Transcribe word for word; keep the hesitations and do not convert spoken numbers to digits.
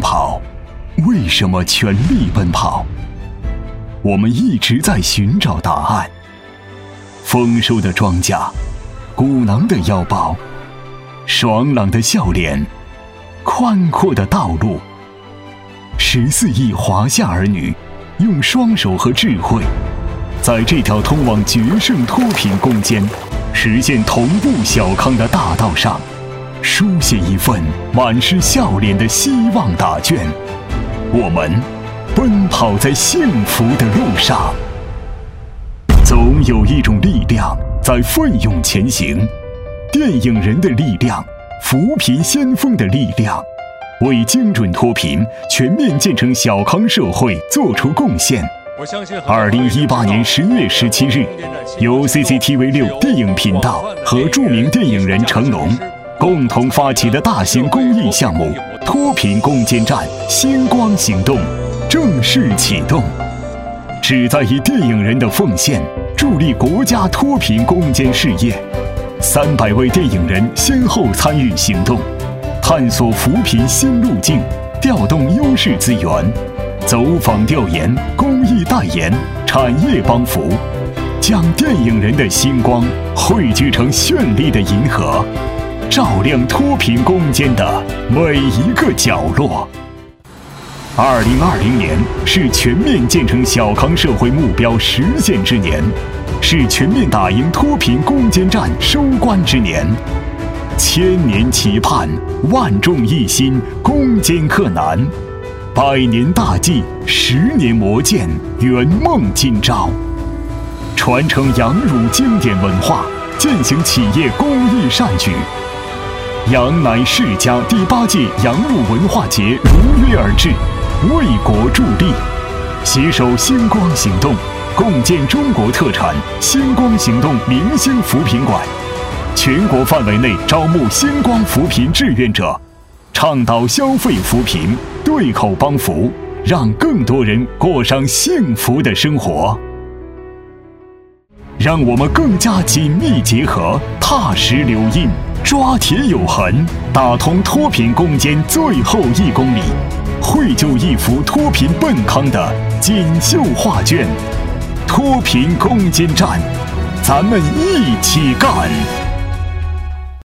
跑？为什么全力奔跑？我们一直在寻找答案。丰收的庄稼，鼓囊的腰包，爽朗的笑脸，宽阔的道路。十四亿华夏儿女用双手和智慧，在这条通往决胜脱贫攻坚、实现同步小康的大道上，书写一份满是笑脸的希望答卷。我们奔跑在幸福的路上。总有一种力量在奋勇前行，电影人的力量，扶贫先锋的力量，为精准脱贫、全面建成小康社会做出贡献。二零一八年十月十七日，由 C C T V 六电影频道和著名电影人成龙共同发起的大型公益项目“脱贫攻坚战星光行动”正式启动，旨在以电影人的奉献助力国家脱贫攻坚事业。三百位电影人先后参与行动，探索扶贫新路径，调动优势资源，走访调研、公益代言、产业帮扶，将电影人的星光汇聚成绚丽的银河，照亮脱贫攻坚的每一个角落。二零二零年是全面建成小康社会目标实现之年，是全面打赢脱贫攻坚战收官之年。千年期盼，万众一心，攻坚克难；百年大计，十年磨剑，圆梦今朝。传承羊乳经典文化，践行企业公益善举。羊奶世家第八届羊乳文化节如约而至，为国助力，携手星光行动，共建中国特产星光行动明星扶贫馆，全国范围内招募星光扶贫志愿者，倡导消费扶贫，对口帮扶，让更多人过上幸福的生活。让我们更加紧密结合，踏实留印，抓铁有痕，打通脱贫攻坚最后一公里，绘就一幅脱贫奔康的锦绣画卷。脱贫攻坚战，咱们一起干！